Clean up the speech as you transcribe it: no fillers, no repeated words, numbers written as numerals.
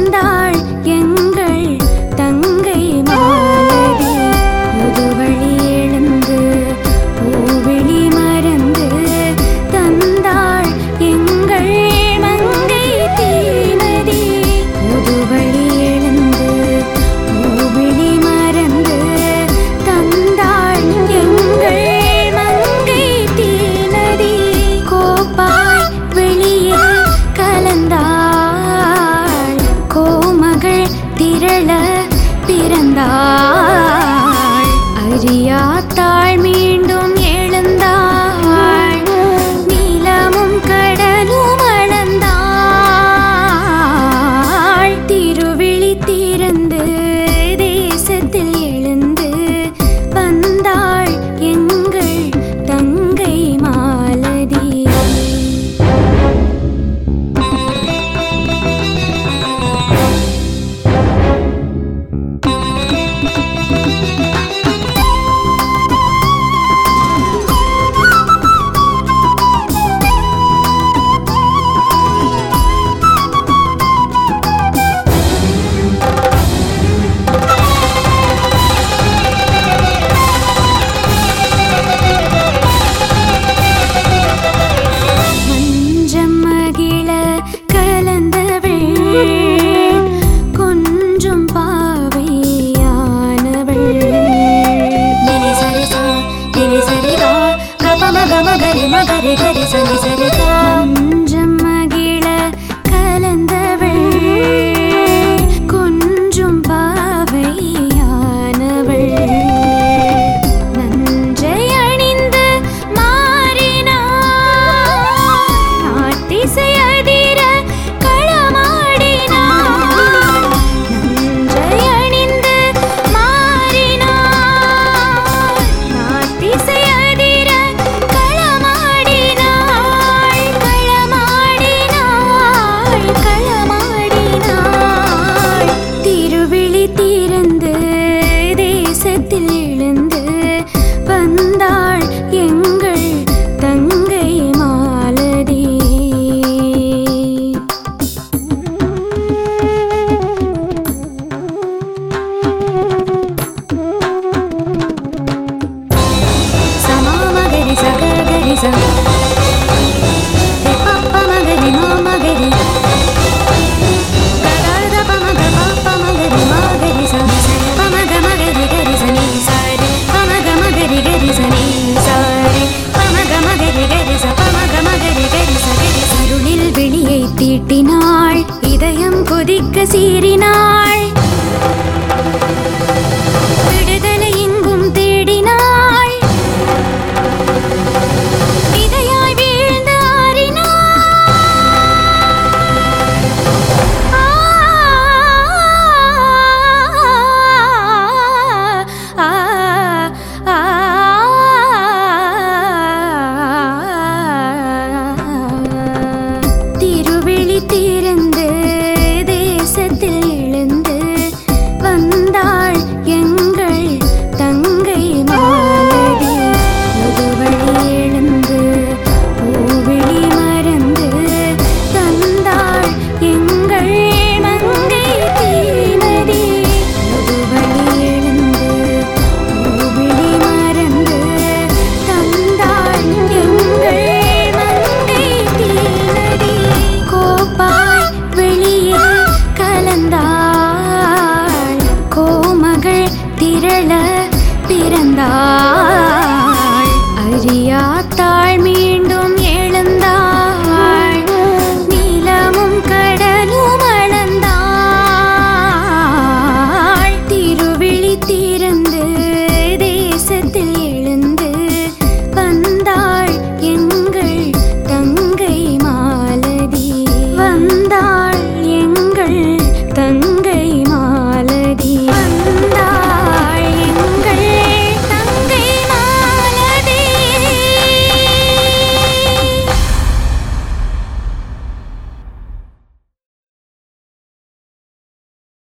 வந்தாள் எங்கள் தங்கை மாலதி. புதுவழி எழுந்து பூவிழி மறந்து தந்தாள் எங்கள் மங்கை தீநதி. புதுவழி எழுந்து பூவிழி மறந்து தந்தாள் எங்கள் மங்கை தீநதி. கோப்பாய் வெளியில் கலந்தாள் கோமகள் திரள பிறந்தாள். அறியாத்தாள் மீண்டும் எழுந்தாள் நீலமும் கடலும் அளந்தாள். திருவிழி திறந்து தேசத்தில் எழுந்து வந்தாள் எங்கள் தங்கை மாலதி. மஞ்சம் மகிழ கலந்தவள் கொஞ்சம் பாவையானவள். நினை சரிசா நினை சரிகா கபமக மகரி மகரி கரி சனி சரிகா. மஞ்சம் மகிழ கலந்தவள் கொஞ்சம் பாவையானவள். நஞ்சை அணிந்து மாறினாள் நாட்டிசை அதிர களமாடினாள். நஞ்சை அணிந்து மாறினாள் நாட்டிசை அதிர களமாடினாள். களமாடினாள் திருவிழி திறந்து தேசத்தில் எழுந்து வந்தாள் எங்கள் தங்கை மாலதி. சமாமகரி சககரி ச பப்பமகரி மாமகரி கதாத பமக பப்பமகரி மாகரி ச பமக மகரி கரி சனி சாரி பமக மகரி கரி சனி சாரி பமக மகரி கரி ச பமக மகரி கரி ச கரி. அருளில் விழியை தீட்டினாள் இதயம் கொதிக்க சீறினாள். விடுதலை எங்கும் தேடினாள்